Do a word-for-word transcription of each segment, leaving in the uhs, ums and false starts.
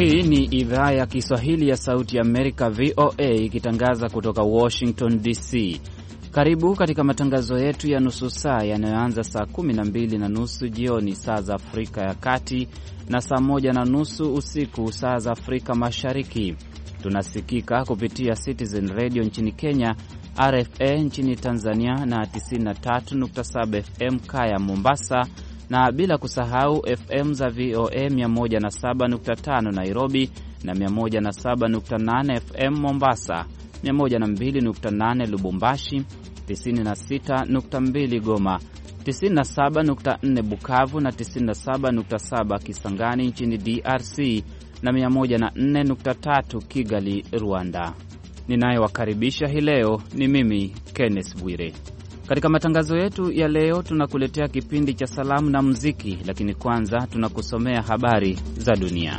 Hii ni idhaa ya Kiswahili ya Sauti ya Amerika, V O A, ikitangaza kutoka Washington D C. Karibu katika matangazo yetu ya nusu saa yanayoanza saa kumi na mbili na nusu jioni saa za Afrika ya Kati na saa moja na nusu usiku saa za Afrika Mashariki. Tunasikika kupitia Citizen Radio nchini Kenya, R F A nchini Tanzania na tisini na tatu nukta saba F M Kaya Mombasa, na bila kusahau F M za V O A mia moja na saba nukta tano Nairobi na mia moja na saba nukta nane F M Mombasa, mia moja na mbili nukta nane Lubumbashi, tisini na sita nukta mbili Goma, tisini na saba nukta nne Bukavu na tisini na saba nukta saba Kisangani nchini D R C na mia moja na nne nukta tatu Kigali, Rwanda. Ninayewakaribisha hii leo ni mimi Kenneth Bwire. Katika matangazo yetu ya leo tunakuletea kipindi cha salamu na muziki, lakini kwanza tunakusomea habari za dunia.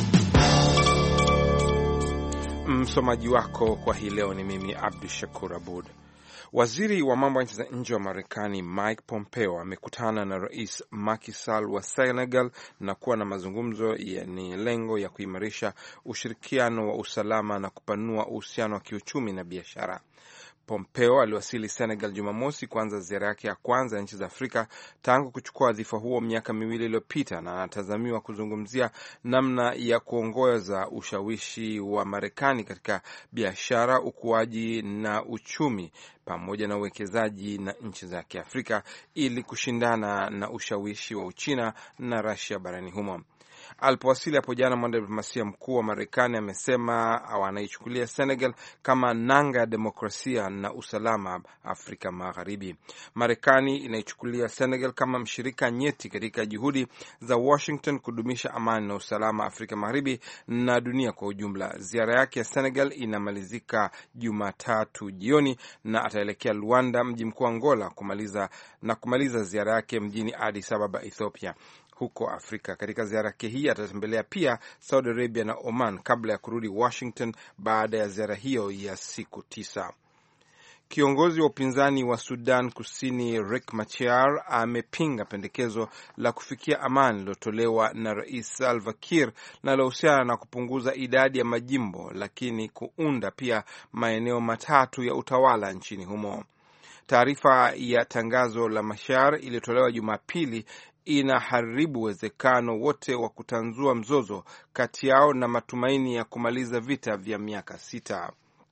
Msomaji wako kwa hii leo ni mimi Abdu Shakur Abud. Waziri wa mambo ya nchi za nje wa Marekani Mike Pompeo amekutana na Rais Macky Sall wa Senegal na kuwa na mazungumzo yenye lengo ya kuimarisha ushirikiano wa usalama na kupanua uhusiano wa kiuchumi na biashara. Pompeo aliwasili Senegal Jumamosi kuanza ziara yake ya kwanza ya nchi za Afrika tangu kuchukua wadhifa huo miaka miwili iliyopita, na anatazamiwa kuzungumzia namna ya kuongoza ushawishi wa Marekani katika biashara, ukuaji na uchumi pamoja na uwekezaji na nchi za Kiafrika ili kushindana na ushawishi wa Uchina na Russia barani humo. Alipowasili hapo jana, mwanadiplomasia mkuu wa Marekani amesema anaichukulia Senegal kama nanga ya demokrasia na usalama Afrika Magharibi. Marekani inaichukulia Senegal kama mshirika nyeti katika juhudi za Washington kudumisha amani na usalama Afrika Magharibi na dunia kwa ujumla. Ziara yake ya Senegal inamalizika Jumatatu jioni na ataelekea Luanda, mji mkuu wa Angola, kumaliza na kumaliza ziara yake mjini Addis Ababa, Ethiopia, huko Afrika. Katika ziara yake hii atatembelea pia Saudi Arabia na Oman kabla ya kurudi Washington baada ya ziara hiyo ya siku tisa. Kiongozi wa upinzani wa Sudan Kusini Riek Machar amepinga pendekezo la kufikia amani lilotolewa na Rais Salva Kiir linalohusiana na kupunguza idadi ya majimbo, lakini kuunda pia maeneo matatu ya utawala nchini humo. Taarifa ya tangazo la Machar iliyotolewa Jumapili inaharibu uwezekano wote wa kutanzua mzozo kati yao na matumaini ya kumaliza vita vya miaka sita.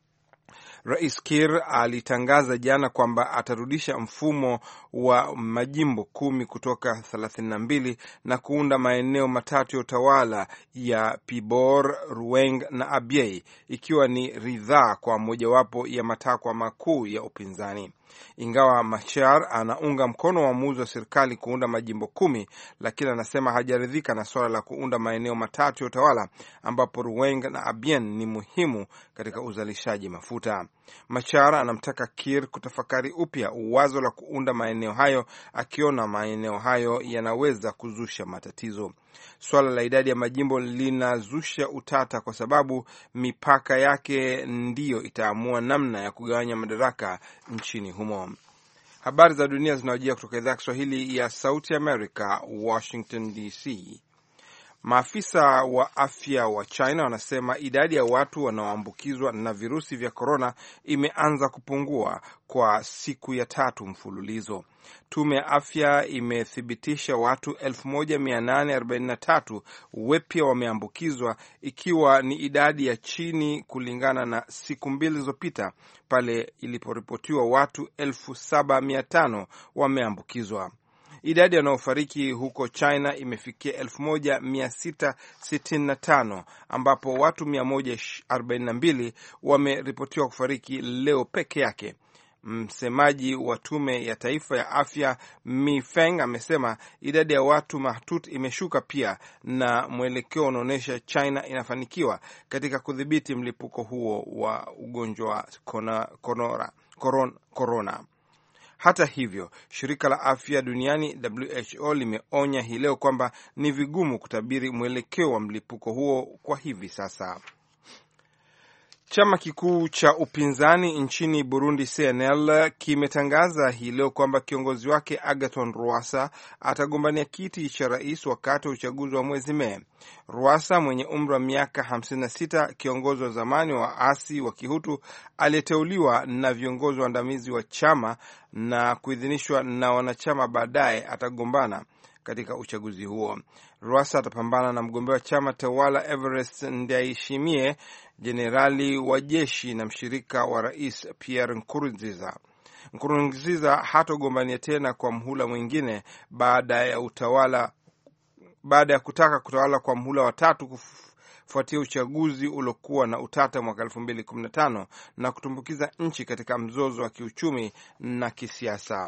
Rais Kiir alitangaza jana kwamba atarudisha mfumo wa majimbo kumi kutoka thelathini na mbili na kuunda maeneo matatu ya utawala ya Pibor, Ruweng na Abyei, ikiwa ni ridhaa kwa mojawapo ya matakwa makuu ya upinzani. Ingawa Machar anaunga mkono uamuzi wa serikali kuunda majimbo kumi, lakini anasema hajaridhika na swala la kuunda maeneo matatu ya utawala ambapo Ruweng na Abien ni muhimu katika uzalishaji mafuta. Machar anamtaka Kiir kutafakari upya uwazo la kuunda maeneo hayo, akiona maeneo hayo yanaweza kuzusha matatizo. Swala la idadi ya majimbo linazusha utata kwa sababu mipaka yake ndiyo itaamua namna ya kugawanya madaraka nchini humo. Habari za dunia zinawajia kutoka idhaa ya Kiswahili ya Sauti America, Washington D C. Maafisa wa afya wa China wanasema idadi ya watu wanaoambukizwa na virusi vya korona imeanza kupungua kwa siku ya tatu mfululizo. Tume ya afya imethibitisha watu elfu moja mia nane arobaini na tatu wapya wameambukizwa, ikiwa ni idadi ya chini kulingana na siku mbili zilizopita pale iliporipotiwa watu elfu saba mia tano wameambukizwa. Idadi wanaofariki huko China imefikia elfu moja mia sita sitini na tano ambapo watu mia moja arobaini na mbili wameripotiwa kufariki leo peke yake. Msemaji wa tume ya taifa ya afya Mi Feng amesema idadi ya watu mahututi imeshuka pia, na mwelekeo unaonyesha China inafanikiwa katika kudhibiti mlipuko huo wa ugonjwa wa korona, korona. Hata hivyo, shirika la afya duniani W H O limeonya hii leo kwamba ni vigumu kutabiri mwelekeo wa mlipuko huo kwa hivi sasa. Chama kikuu cha upinzani nchini Burundi C N L kimetangaza hii leo kwamba kiongozi wake Agathon Rwasa atagombania kiti cha rais wakati wa uchaguzi wa mwezi Mei. Rwasa mwenye umri wa miaka hamsini na sita, kiongozi wa zamani wa asi wa Kihutu aliyeteuliwa na viongozi waandamizi wa chama na kuidhinishwa na wanachama, baadaye atagombana katika uchaguzi huo. Rwasa atapambana na mgombea wa chama tawala Everest Ndayishimiye, jenerali wa jeshi na mshirika wa rais Pierre Nkurunziza. Nkurunziza hatogombania tena kwa mhula mwingine baada ya utawala baada ya kutaka kutawala kwa mhula wa tatu kufuatia uchaguzi uliokuwa na utata mwaka elfu mbili kumi na tano na kutumbukiza nchi katika mzozo wa kiuchumi na kisiasa.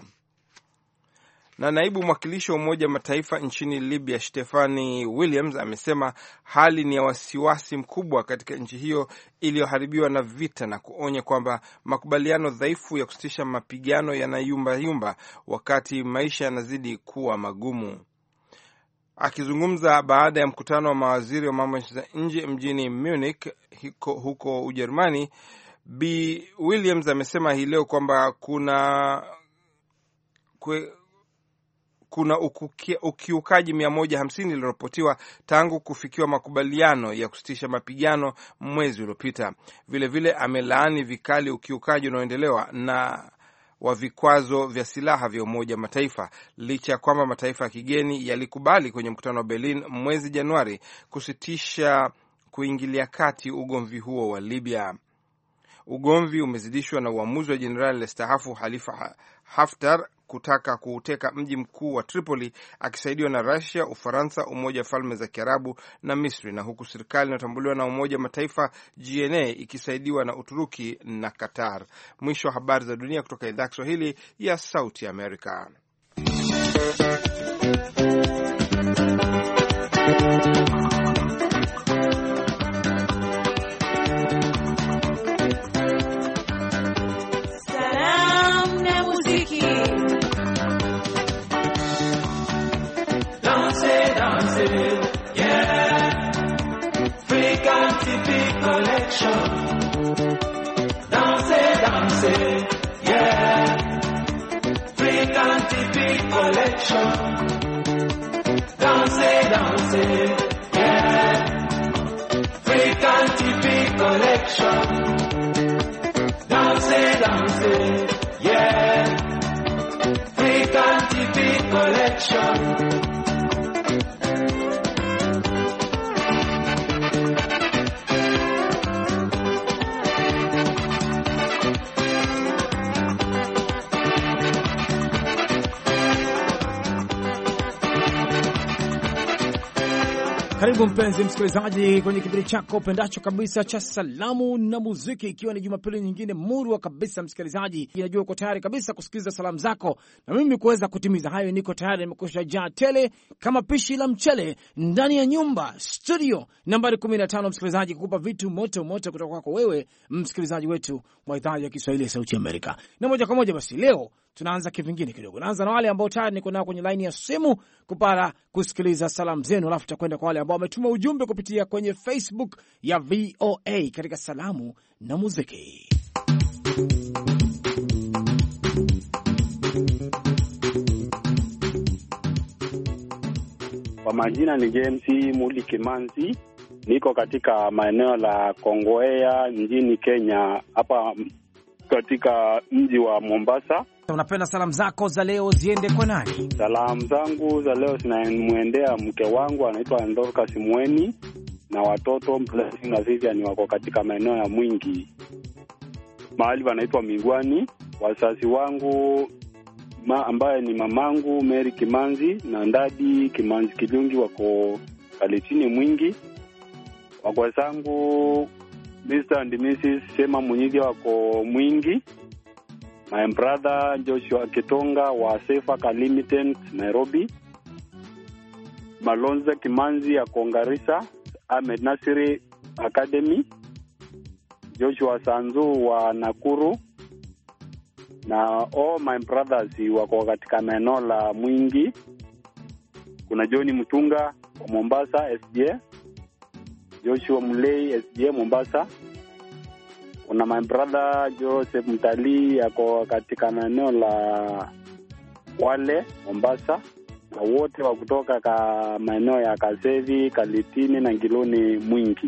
Na naibu mwakilishi wa Umoja Mataifa nchini Libya Stephanie Williams amesema hali ni ya wasiwasi mkubwa katika nchi hiyo iliyoharibiwa na vita, na kuonya kwamba makubaliano dhaifu ya kusitisha mapigano yanayumba yumba wakati maisha yanazidi kuwa magumu. Akizungumza baada ya mkutano wa mawaziri wa mambo ya nje mjini Munich huko, huko Ujerumani, Bi Williams amesema hii leo kwamba kuna kwe, kuna ukiukaji mia moja hamsini iliripotiwa tangu kufikiwa makubaliano ya kusitisha mapigano mwezi uliopita. Vile vile amelaani vikali ukiukaji unaoendelewa na wa vikwazo vya silaha vya Umoja Mataifa, licha ya kwamba mataifa ya kigeni yalikubali kwenye mkutano wa Berlin mwezi Januari kusitisha kuingilia kati ugomvi huo wa Libya. Ugomvi umezidishwa na uamuzi wa jenerali aliyestaafu Khalifa Haftar kutaka kuuteka mji mkuu wa Tripoli akisaidiwa na Russia, Ufaransa, Umoja wa Falme za Kiarabu na Misri, na huku serikali inayotambuliwa na Umoja Mataifa G N A ikisaidiwa na Uturuki na Qatar. Mwisho wa habari za dunia kutoka idhaa ya Kiswahili ya Sauti ya Amerika. Karibu mpenzi msikilizaji kwenye kipindi chako pendacho kabisa cha salamu na muziki, ikiwa ni Jumapili nyingine murwa kabisa. Msikilizaji, najua uko tayari kabisa kusikiliza salamu zako na mimi kuweza kutimiza hayo. Niko tayari, nimekusha jaa tele kama pishi la mchele ndani ya nyumba studio nambari kumi na tano, msikilizaji, kukupa vitu moto moto kutoka kwako wewe msikilizaji wetu wa idhaa ya Kiswahili ya Sauti ya Amerika. Na moja kwa moja basi leo tunaanza kivingine kidogo. Naanza na wale ambao tayari niko nao kwenye line ya simu kupata kusikiliza salamu zenu, alafu tutakwenda kwa wale ambao wametuma ujumbe kupitia kwenye Facebook ya V O A katika salamu na muziki. Kwa majina ni James Muli Kimanzi, niko katika maeneo la Kongowea nchini Kenya, hapa katika mji wa Mombasa. Unapenda salamu zako za leo ziende kwa nani? Salamu zangu za leo zinamwendea mke wangu anaitwa Dorcas Mweni na watoto Blessing na Vivian wako katika maeneo ya Mwingi, mahali wanaitwa Migwani. Wazazi wangu ma, ambaye ni mamangu Mary Kimanzi na ndadi Kimanzi Kilungi wako Kalitini Mwingi. Wakwe zangu Mister and Missus Sema Munyigia wako Mwingi. My brother Joshua Kitonga wa Sefa Limited Nairobi. Malonza Kimanzi ya Kongarisa Ahmed Nasiri Academy. Joshua Sanzu wa Nakuru. Na all my brothers wako katika maeneo la Mwingi. Kuna Johnny Mutunga wa Mombasa S J, Joshua Mulei S J Mombasa, kuna my brother Joseph Mtalii yako katika eneo la Wale Mombasa, na wote wa kutoka ka maeneo ya Kasevi, Kalitini na Ngiloni Mwingi.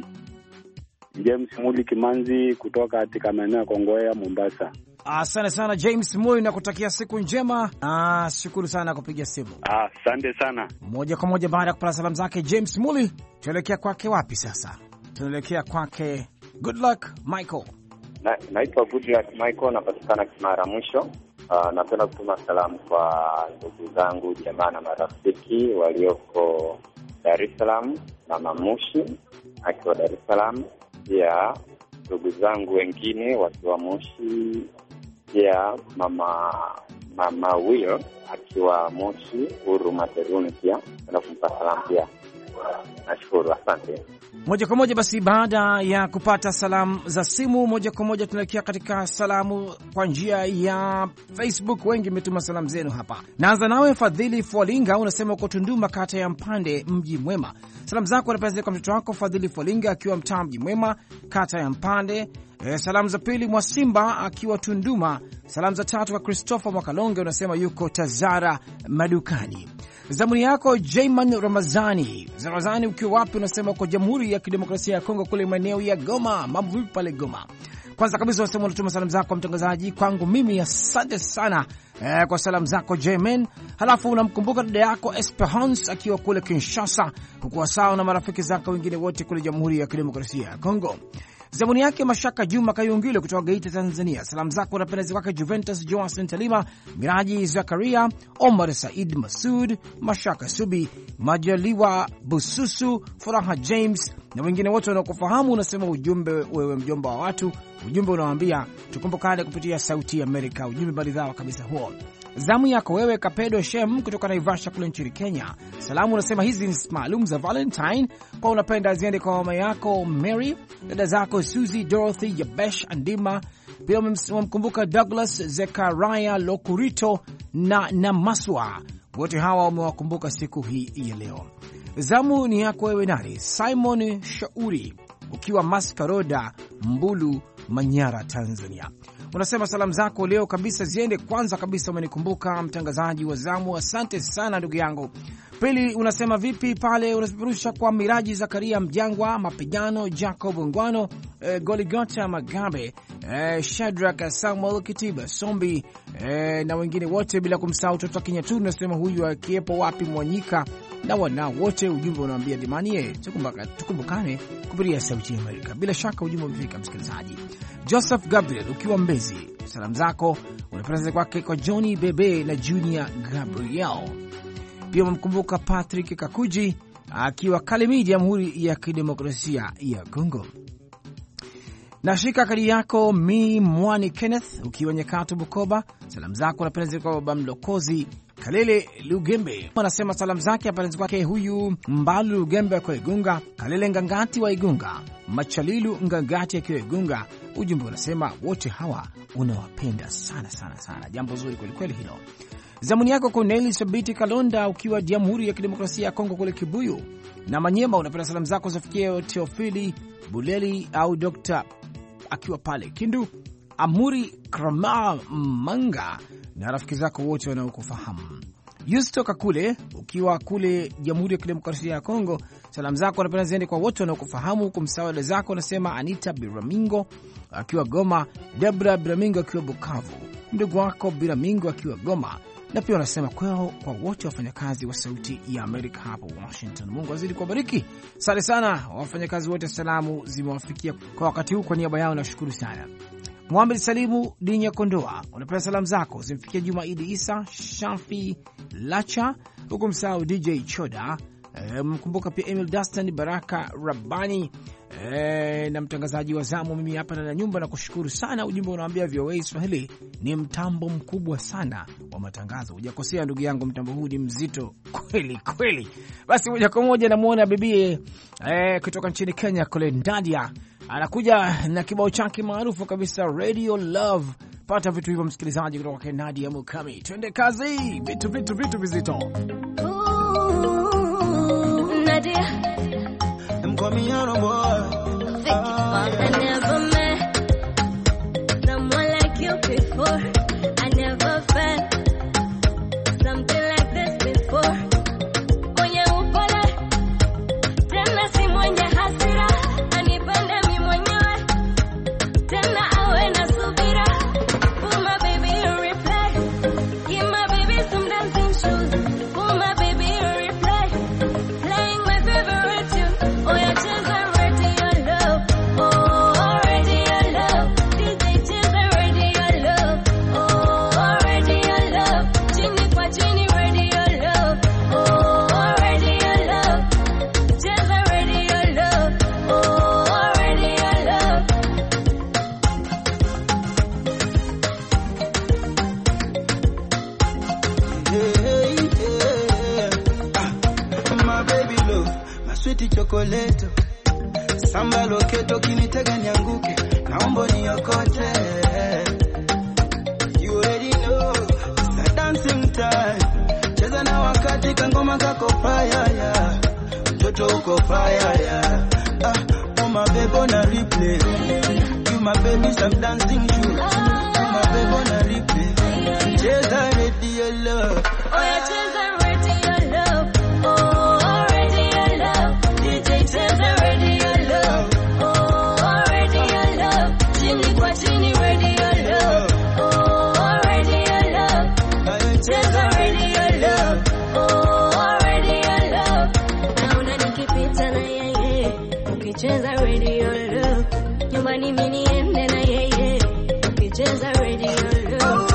James Muli Kimanzi kutoka katika maeneo ya Kongoea Mombasa. Asante sana James Muli, na kutakia siku njema. Ah, shukuru sana kupiga simu. Asante ah, sana. Moja kwa moja baada ya kupata salamu zake James Muli, tuelekea kwake wapi sasa? Tunaelekea kwake Good Luck Michael. Na, naitwa Good Luck Michael, napatikana Kimara Mwisho. Uh, napenda kutuma salamu kwa ndugu zangu, jamaa na marafiki walioko Dar es Salaam, Mama Mushi akiwa Dar es Salaam, pia ndugu zangu wengine wakiwa Moshi, pia mama mama Will akiwa Moshi, Huruma Teruni, pia na kumpa salamu pia. Nashukuru, asante. Moja kwa moja basi, baada ya kupata salamu za simu, moja kwa moja tunaelekea katika salamu kwa njia ya Facebook. Wengi mmetuma salamu zenu hapa. Naanza nawe Fadhili Folinga, unasema uko Tunduma, kata ya Mpande, mji mwema. Salamu zako unapeleka kwa mtoto wako Fadhili Folinga akiwa mtaa mji mwema, kata ya Mpande. E, salamu za pili mwa Simba akiwa Tunduma. Salamu za tatu kwa Christopher Mwakalonge, unasema yuko Tazara madukani. Zamuni yako Jayman Ramazani. Ramazani ukiwa wapi? Unasema uko Jamhuri ya Kidemokrasia ya Kongo kule maeneo ya Goma. Mambo vipi pale Goma? Kwanza kabisa unasema unatuma salamu zako kwa mtangazaji, kwangu mimi asante sana eh, kwa salamu zako Jayman. Halafu unamkumbuka dada yako Esperance akiwa kule Kinshasa, huko sawa na marafiki zako wengine wote kule Jamhuri ya Kidemokrasia ya Kongo. Zamuni yake Mashaka Juma Kayungile kutoka Geita, Tanzania. Salamu zako unapendeza kwake Juventus Joasen Talima, Miraji Zakaria, Omar Said Masud, Mashaka Subi, Majaliwa Bususu, Furaha James na wengine wote wanaokufahamu. Unasema ujumbe, wewe mjomba wa watu, ujumbe unawaambia tukumbukane kupitia Sauti ya Amerika. Ujumbe maridhawa kabisa huo. Zamu yako wewe Kapedo Shem kutoka Naivasha kule nchini Kenya. Salamu unasema hizi ni maalum za Valentine, kwa unapenda ziende kwa mama yako Mary, dada zako Suzy, Dorothy, Yabesh, Andima. Pia umemkumbuka Douglas, Zekaria, Lokurito na Namaswa. Wote hawa umewakumbuka siku hii ya leo. Zamu ni yako wewe nani? Simon Shauri ukiwa Maskaroda, Mbulu, Manyara, Tanzania. Unasema salamu zako leo kabisa ziende, kwanza kabisa umenikumbuka mtangazaji wa zamu, asante sana ndugu yangu. Pili unasema vipi pale unaziperusha kwa Miraji Zakaria Mjangwa, Mapigano Jacob Ngwano, eh, Goligota Magabe, eh, Shadrack Samuel Kitiba Sombi, eh, na wengine wote bila kumsahau Toto Kinyatu. Unasema huyu akiepo wapi Mwanyika na wana wote. Ujumbe unaambia dimanie tukumbukane kupitia Sauti ya Amerika. Bila shaka ujumbe umefika msikilizaji. Joseph Gabriel ukiwa Mbezi, salamu zako unapeleka kwake kwa Johnny Bebe na Junior Gabriel. Pia umemkumbuka Patrick Kakuji akiwa Kalemi, Jamhuri ya Kidemokrasia ya Kongo. Nashika kadi yako Mi Mwani Kenneth ukiwa Nyakato, Bukoba. Salamu zako unapeleka kwa Baba Mlokozi Kalele Lugembe. Anasema salamu zake apelezi kwake huyu Mbalu Lugembe kwa Igunga, Kalele Ngangati wa Igunga, Machalilu Ngangati akiwa Igunga. Ujumbe unasema wote hawa unawapenda sana sana sana. Jambo zuri kweli kweli hilo. Zamuni yako Corneli Sabiti Kalonda ukiwa Jamhuri ya Kidemokrasia ya Kongo kule Kibuyu na Manyema. Unapenda salamu zako zafikie Teofili Buleli au Dokta akiwa pale Kindu, Amuri Krama Manga na rafiki zako wote wanaokufahamu. Yusto Kakule ukiwa kule Jamhuri ya Kidemokrasia ya Kongo, salamu zako unapenda ziende kwa wote wanaokufahamu. Kumsawada zako unasema Anita Biramingo akiwa Goma, Debra Biramingo akiwa Bukavu, ndugu wako Biramingo akiwa Goma, na pia unasema kwao kwa wote wafanyakazi wa Sauti ya Amerika hapo Washington. Mungu azidi kuwabariki. Asante sana wafanyakazi wote, salamu zimewafikia kwa wakati huu. Kwa niaba yao nashukuru sana. Muhammad Salimu Dinya Kondoa, unapenda salamu zako zimfikia Juma Idi Isa, Shafi Lacha, huku msahau D J Choda, e, mkumbuka pia Emil Dustin, Baraka Rabani, e, na mtangazaji wa zamu mimi hapa na nyumba na kushukuru sana. Ujumbe unaambia V O A Swahili ni mtambo mkubwa sana wa matangazo. Hujakosea ndugu yangu, mtambo huu ni mzito kweli kweli. Basi moja kwa moja namuona bibie e, kutoka nchini Kenya kule Ndadia anakuja na kibao chake maarufu kabisa Radio Love. Pata vitu hivyo msikilizaji kutoka kwa Nadia Mukami. Twende kazi, vitu vitu vitu vizito. Nadia I'm coming out of boy. I never met before. I never felt something like this before. Mwenye upole, tena si mwenye hasira. Anipende mi mwenyewe, tena awe na subira. Pull my baby in replay. Give my baby some dancing shoes. Pull my baby in replay. Playing my favorite tune. Oh yeah, cheza radio love. Oh, radio love. D J cheza radio love. Oh, radio love. Chini kwa chini radio love. Oh, radio love. Cheza radio love. Oh, radio love. Hey, hey, ah, my baby love, my sweet chocolate. Samba loketo kinitega nianguke, naomba niokote. You already know, it's a dancing time. Cheza na wakati kangoma kako fire ya. Mtoto uko fire ya. Ah, oh my baby on a replay. You my baby some dancing shoes. Oh my baby on a replay. Cheza radio love. Oh yeah, cheza radio love. Oh, radio love. D J cheza radio love. Oh, radio love. Chini kwa chini radio love. Oh, radio love. Cheza radio love. Oh, radio love. Naona nikipita na yeye, ukicheza radio love. Nyumbani mimi niende na yeye, ukicheza radio love.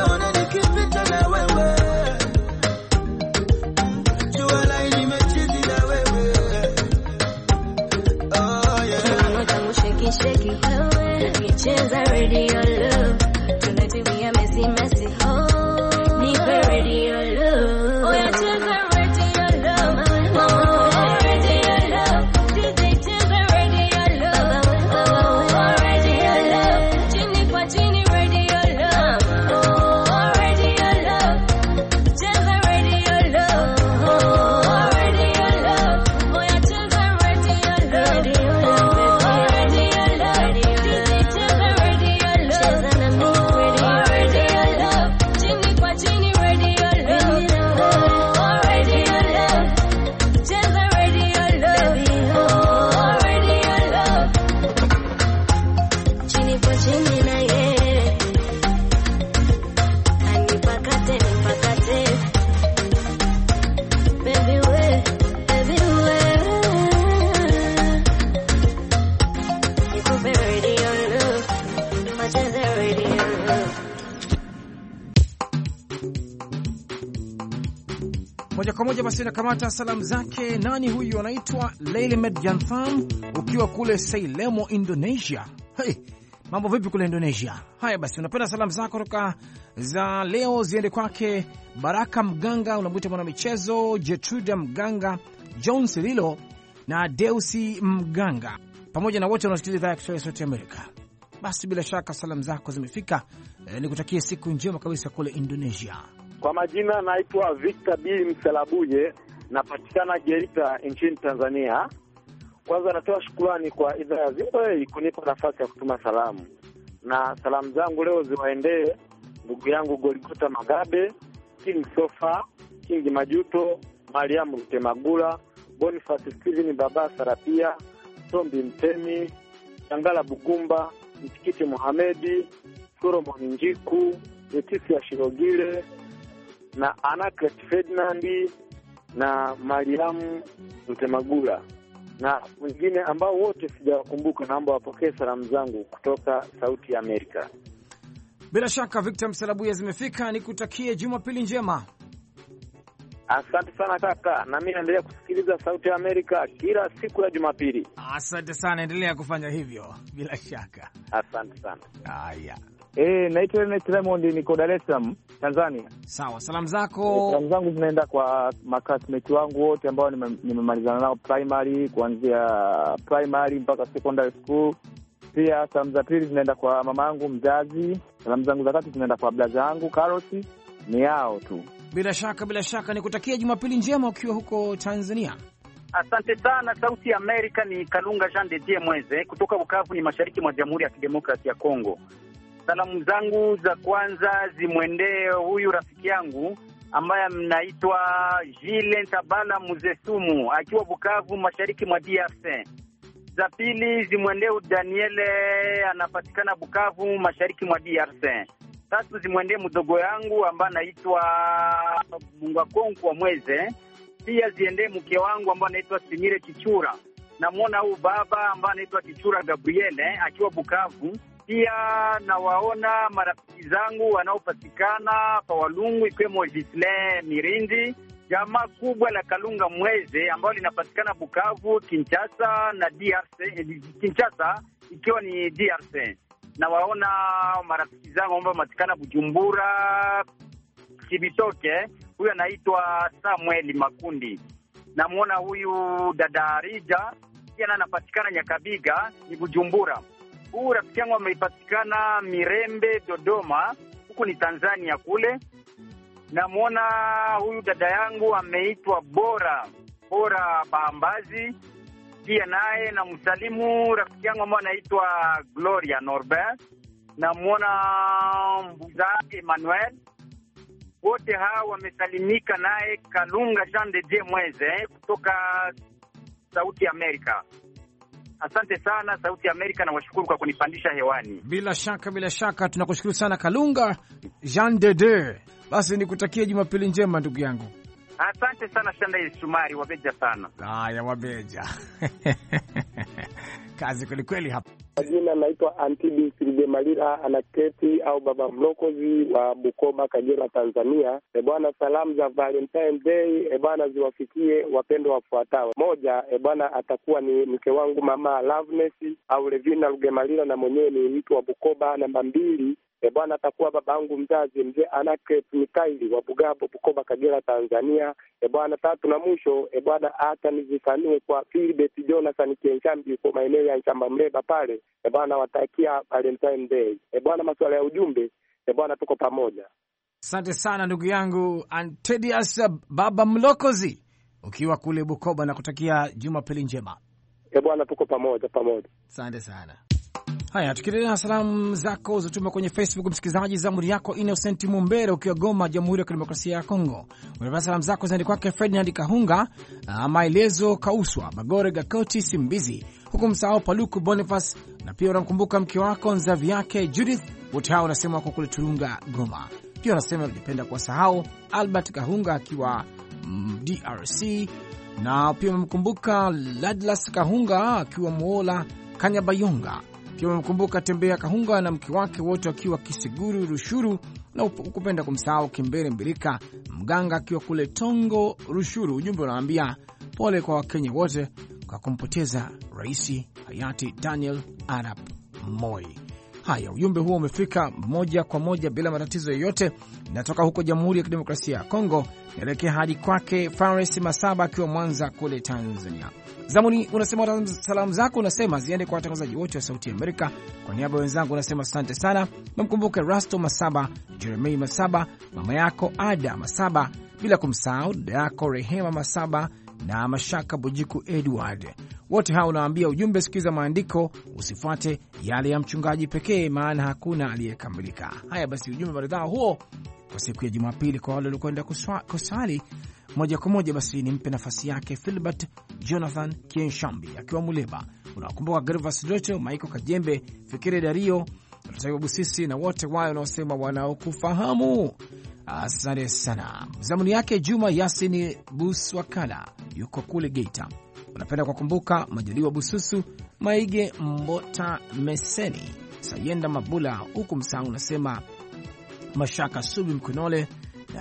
Shake it, wewe cheza radio love. Tunatimia messy messy oh. Nipe radio love. Oh yeah, cheza radio love. Oh, radio love. D J cheza radio love. Oh, radio love. Chini kwa chini radio love. Oh, radio love. Cheza radio love. Oh, radio love. Oh yeah, cheza radio love. Moja kwa moja basi nakamata salamu zake. Nani huyu? Anaitwa Leila Medjantham, ukiwa kule Sailemo, Indonesia. Hey, mambo vipi kule Indonesia? Haya basi, unapenda salamu zako kutoka za leo ziende kwake Baraka Mganga, unamwita mwana michezo, Jetruda Mganga, John Sililo na Deusi Mganga, pamoja na wote wanaosikiliza idhaa ya Kiswahili ya Sauti ya Amerika. Basi bila shaka salamu zako zimefika. E, nikutakie siku njema kabisa kule Indonesia. Kwa majina naitwa Victor B. Mselabuye, napatikana Geita nchini Tanzania. Kwanza natoa shukrani kwa idhaa ya V O A kunipa nafasi ya kutuma salamu. Na salamu zangu leo ziwaendee ndugu yangu Goligota Magabe, King Sofa, King Majuto, Mariam Rutemagula, Boniface Steven Baba Sarapia, Sombi Mtemi, Tangala Bugumba, Mtikiti Mohamedi, Solomon Njiku, Leticia Shirogile na Anaclet Ferdinandi na Mariam Rutemagula na wengine ambao wote sijawakumbuka, naomba wapokee salamu zangu kutoka Sauti ya Amerika. Bila shaka Victor Mselabuye zimefika, nikutakie Jumapili njema. Asante sana kaka, na mimi naendelea kusikiliza Sauti ya Amerika kila siku ya Jumapili. Asante sana, endelea kufanya hivyo bila shaka. Asante sana. Haya. Eh, naitwa Ernest Raymond, niko Dar es Salaam, Tanzania. Sawa, salamu zako. Salamu zangu zinaenda kwa makasmeti wangu wote ambao nimemalizana nao primary, kuanzia primary mpaka secondary school. Pia salamu za pili zinaenda kwa mamangu mzazi. Salamu zangu za tatu zinaenda kwa blaza yangu Karoti. Ni yao tu. Bila shaka, bila shaka nikutakia Jumapili njema ukiwa huko Tanzania. Asante sana Sauti ya Amerika. Ni Kalunga Jean de Dieu Mweze kutoka Bukavu, ni mashariki mwa Jamhuri ya Kidemokrasia ya Kongo. Salamu zangu za kwanza zimwendee huyu rafiki yangu ambaye mnaitwa Jile Ntabala Muzesumu akiwa Bukavu, mashariki mwa D R C. Za pili zimwendee Daniele, anapatikana Bukavu, mashariki mwa D R C. Tatu zimwendee mdogo yangu ambaye anaitwa Mungakonku wa Mweze. Pia ziendee mke wangu ambaye anaitwa Simire Kichura. Namuona huyu baba ambaye anaitwa Kichura Gabriele akiwa Bukavu. Pia nawaona marafiki zangu wanaopatikana pa Walungu, ikiwemo Gisle Mirindi, jamaa kubwa la Kalunga Mweze ambao linapatikana Bukavu, Kinshasa na D R C, Kinshasa ikiwa ni D R C. Nawaona marafiki zangu ambao wanapatikana Bujumbura, Kibitoke, huyu anaitwa Samuel Makundi. Namuona huyu dada Rija, pia anapatikana Nyakabiga, ni Bujumbura. Huyu rafiki yangu ameipatikana Mirembe, Dodoma, huku ni Tanzania kule. Namuona huyu dada yangu ameitwa Bora, Bora Bambazi, pia naye na msalimu rafiki yangu ambaye anaitwa Gloria Norbert. Namuona Mbuza Emmanuel. Wote hao wamesalimika naye Kalunga Jean de Dieu Mweze kutoka Sauti ya Amerika. Asante sana Sauti ya Amerika, na washukuru kwa kunipandisha hewani. Bila shaka, bila shaka tunakushukuru sana Kalunga Jean de Dieu. Basi nikutakie Jumapili njema ndugu yangu. Asante sana Shanda Shumari, wabeja sana. Haya, wabeja. Kazi kweli kweli hapa. Jina naitwa Antibi Siligemalira, anaketi au baba mlokozi wa Bukoba, Kagera, Tanzania. E bwana, salamu za Valentine Day e bwana ziwafikie wapendo wafuatao. Moja, e bwana atakuwa ni mke wangu mama Loveness au Levina Lugemalira, na mwenyewe ni mtu wa Bukoba. Namba mbili, e bwana atakuwa babangu mzazi mzee Anacret Mikaili wa Bugabo, Bukoba, Kagera, Tanzania. E bwana, tatu na mwisho, e bwana hata nizifanue kwa Philbert Jonathan Kenchambi kwa maeneo ya Nchamba Mleba pale. E bwana, watakia Valentine Day. E bwana, masuala ya ujumbe, e bwana tuko pamoja. Asante sana ndugu yangu Antedias baba mlokozi ukiwa kule Bukoba, na kutakia Jumapili njema. E bwana, tuko pamoja pamoja. Asante sana. Haya, tukiendelea na salamu zako zotuma kwenye Facebook, msikilizaji, zamuri yako Innocent Mumbere ukiwa Goma, Jamhuri ya Kidemokrasia ya Kongo. Unapata salamu zako zaidi kwake Ferdinand Kahunga, Maelezo Kauswa, Magore Gakoti Simbizi, huku msahau Paluku Boniface, na pia unamkumbuka mke wako Nzavi yake Judith. Wote hao unasema wako kule Turunga, Goma. Pia unasema unapenda kuwasahau Albert Kahunga akiwa mm, D R C, na pia unamkumbuka Ladlas Kahunga akiwa Muola Kanyabayonga. Pia umemkumbuka Tembea Kahunga na mke wake, wote wakiwa Kisiguru Rushuru, na ukupenda kumsahau Kimbere Mbirika Mganga akiwa kule Tongo Rushuru. Ujumbe unaambia pole kwa Wakenya wote kwa kumpoteza rais hayati Daniel Arap Moi. Haya, ujumbe huo umefika moja kwa moja bila matatizo yoyote. Natoka huko Jamhuri ya Kidemokrasia ya Kongo naelekea hadi kwake Fares Masaba akiwa Mwanza kule Tanzania. Zamuni unasema salamu zako unasema ziende kwa watangazaji wote wa Sauti ya Amerika. Kwa niaba ya wenzangu unasema asante sana. Namkumbuka Rasto Masaba, Jeremy Masaba, mama yako Ada Masaba, bila kumsahau dada yako Rehema Masaba na Mashaka Bujiku Edward. Wote hao unawaambia ujumbe, sikiza maandiko, usifuate yale ya mchungaji pekee, maana hakuna aliyekamilika. Haya basi, ujumbe maridhaa huo kwa siku ya Jumapili kwa wale waliokwenda kusali moja kwa moja. Basi nimpe nafasi yake Philbert Jonathan Kienshambi akiwa Muleba. Unakumbuka Gervas Doto, Maiko Kajembe, Fikiri Dario, Rutaiwa Busisi na wote wao wanaosema wanaokufahamu. Asante sana. Zamuni yake Juma Yasini Buswakala yuko kule Geita. Unapenda kwa kumbuka Majaliwa Bususu, Maige Mbota Meseni, Sayenda Mabula, huku msao unasema Mashaka Subi Mkunole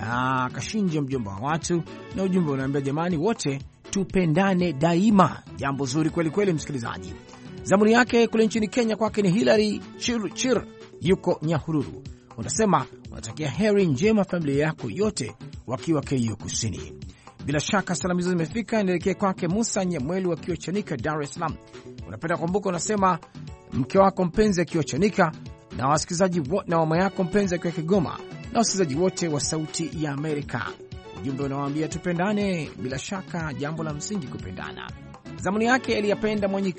na Kashinje mjomba wa watu, na ujumbe unaambia jamani wote tupendane daima. Jambo zuri kweli kweli msikilizaji. Zamuni yake kule nchini Kenya kwake ni Hilary Chir Chir yuko Nyahururu. Unasema unatakia heri njema familia yako yote wakiwa Keio Kusini. Bila shaka salamu hizo zimefika. Nielekee kwake Musa Nyamwelu akiwa Chanika, Dar es Salaam. Unapenda kumbuka unasema mke wako mpenzi akiwa Chanika, na wasikilizaji wote, na mama yako mpenzi akiwa Kigoma, na wasikilizaji wote wa Sauti ya Amerika. Ujumbe unawaambia tupendane. Bila shaka jambo la msingi kupendana. Zamuni yake Eliyapenda Mwanyika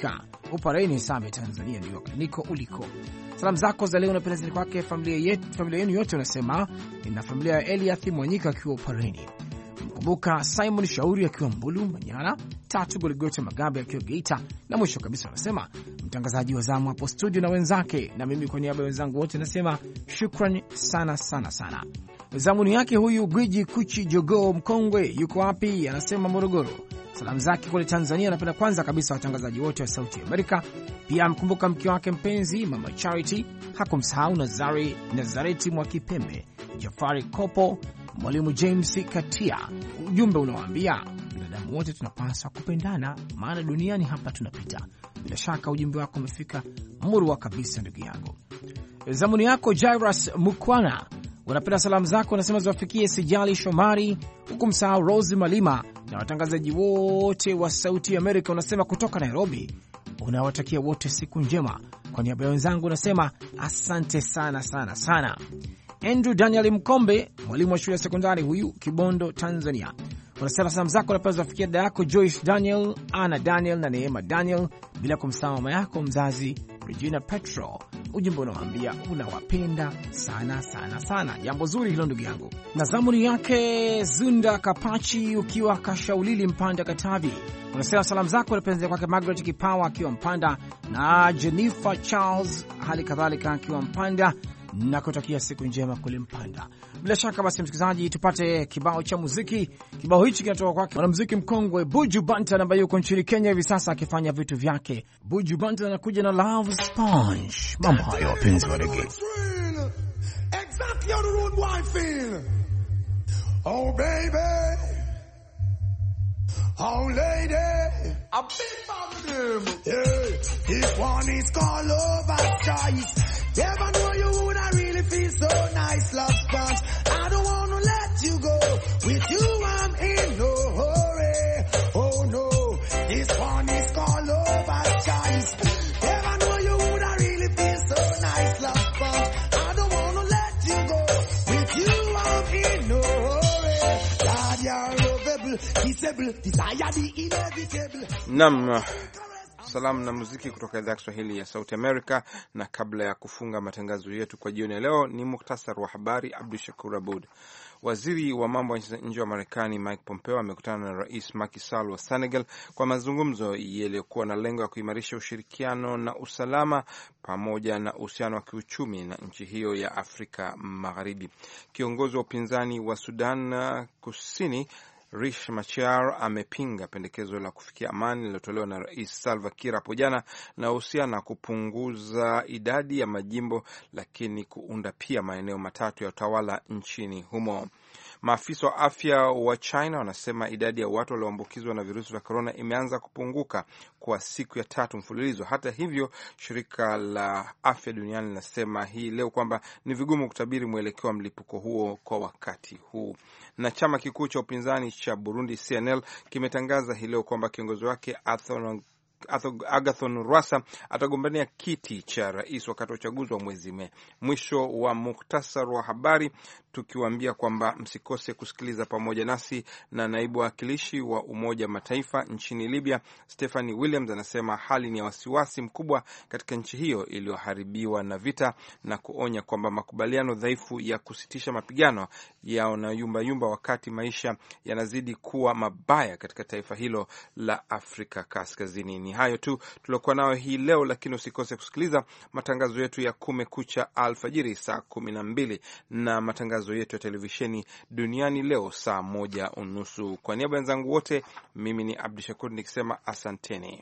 Upareni Same, Tanzania, ndio niko uliko. Salamu zako za leo unapenda kwake familia yetu, familia yenu yote unasema ina familia ya Eliath Mwanyika akiwa Upareni. Mkumbuka Simon Shauri akiwa Mbulu Manyara, Tatu Goligote Magabe akiwa Geita, na mwisho kabisa unasema mtangazaji wa zamu hapo studio na wenzake, na mimi kwa niaba ya wenzangu wote nasema shukrani sana sana sana. Zamuni yake huyu Gwiji Kuchi Jogo Mkongwe yuko wapi? Anasema Morogoro. Salamu zake kule Tanzania anapenda kwanza kabisa watangazaji wote wa Sauti ya Amerika. Pia amkumbuka mke wake mpenzi Mama Charity, hakumsahau Nazari Nazareti Mwakipembe, Jafari Kopo, Mwalimu James Katia. Ujumbe unawaambia binadamu wote tunapaswa kupendana, maana duniani hapa tunapita. Bila shaka ujumbe wako umefika murwa kabisa, ndugu yangu. Zamuni yako Jairus Mukwana, unapenda salamu zako unasema ziwafikie Sijali Shomari, huku msahau Rose Malima na watangazaji wote wa Sauti ya Amerika. Unasema kutoka Nairobi unawatakia wote siku njema. Kwa niaba ya wenzangu unasema asante sana sana sana. Andrew Daniel Mkombe, mwalimu wa shule ya sekondari huyu Kibondo, Tanzania, unasema salamu zako unapenda ziwafikie dada yako Joyce Daniel, Ana Daniel na Neema Daniel, bila kumsahau mama yako mzazi Regina Petro. Ujumbe unawaambia unawapenda sana sana sana. Jambo zuri hilo ndugu yangu. Na zamuni yake Zunda Kapachi ukiwa Kashaulili Mpanda Katavi, unasema salamu zako unapenda kwake Margaret Kipawa akiwa Mpanda na Jennifer Charles hali kadhalika akiwa Mpanda, na kutakia siku njema kule Mpanda. Bila shaka basi msikilizaji, tupate kibao cha muziki. Kibao hichi kinatoka kwake mwanamuziki mkongwe Buju Banton ambaye yuko nchini Kenya hivi sasa akifanya vitu vyake. Buju Banton anakuja na Love Sponge. Mambo hayo wapenzi wa reggae. Exactly how the road boy feel. Oh baby. Oh lady. A big man of them. Yeah. This one is called Love Choice. Never know you would I really feel so nice, Love Sponge. I don't want to let you go. With you I'm in no hurry. Oh no, this one is called Love Choice. Never know you would I really feel so nice, Love Sponge. I don't want to let you go. With you I'm in no hurry. God, you're lovable, kissable, desire the inevitable. Nam salamu na muziki kutoka idhaa ya Kiswahili ya Sauti Amerika. Na kabla ya kufunga matangazo yetu kwa jioni ya leo, ni muhtasari wa habari. Abdu Shakur Abud. Waziri wa mambo ya nje wa Marekani Mike Pompeo amekutana na Rais Macky Sall wa Senegal kwa mazungumzo yaliyokuwa na lengo ya kuimarisha ushirikiano na usalama pamoja na uhusiano wa kiuchumi na nchi hiyo ya Afrika Magharibi. Kiongozi wa upinzani wa Sudan Kusini Riek Machar amepinga pendekezo la kufikia amani lililotolewa na Rais Salva Kiir hapo jana na uhusiano na kupunguza idadi ya majimbo, lakini kuunda pia maeneo matatu ya utawala nchini humo. Maafisa wa afya wa China wanasema idadi ya watu walioambukizwa na virusi vya korona imeanza kupunguka kwa siku ya tatu mfululizo. Hata hivyo, shirika la afya duniani linasema hii leo kwamba ni vigumu kutabiri mwelekeo wa mlipuko huo kwa wakati huu. Na chama kikuu cha upinzani cha Burundi C N L kimetangaza hii leo kwamba kiongozi wake Athon Agathon Rwasa atagombania kiti cha rais wakati wa uchaguzi wa mwezi Mei. Mwisho wa muktasar wa habari, tukiwaambia kwamba msikose kusikiliza pamoja nasi na naibu wakilishi wa Umoja Mataifa nchini Libya Stephanie Williams. Anasema hali ni ya wasiwasi mkubwa katika nchi hiyo iliyoharibiwa na vita, na kuonya kwamba makubaliano dhaifu ya kusitisha mapigano yanayumba yumba wakati maisha yanazidi kuwa mabaya katika taifa hilo la Afrika Kaskazini. Ni hayo tu tuliokuwa nayo hii leo, lakini usikose kusikiliza matangazo yetu ya Kumekucha alfajiri saa kumi na mbili na matangazo yetu ya televisheni Duniani Leo saa moja unusu. Kwa niaba ya wenzangu wote, mimi ni Abdu Shakur nikisema asanteni.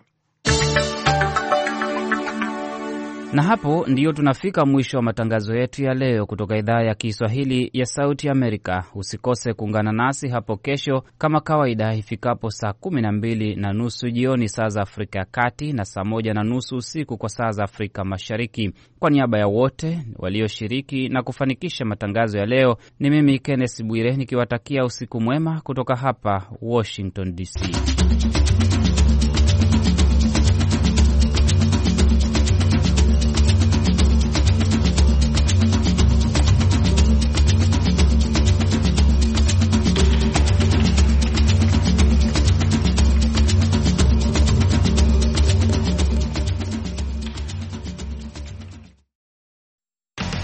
Na hapo ndiyo tunafika mwisho wa matangazo yetu ya leo kutoka idhaa ya Kiswahili ya Sauti Amerika. Usikose kuungana nasi hapo kesho kama kawaida ifikapo saa kumi na mbili na nusu jioni saa za Afrika ya Kati na saa moja na nusu usiku kwa saa za Afrika Mashariki. Kwa niaba ya wote walioshiriki na kufanikisha matangazo ya leo, ni mimi Kenneth Bwire nikiwatakia usiku mwema kutoka hapa Washington D C.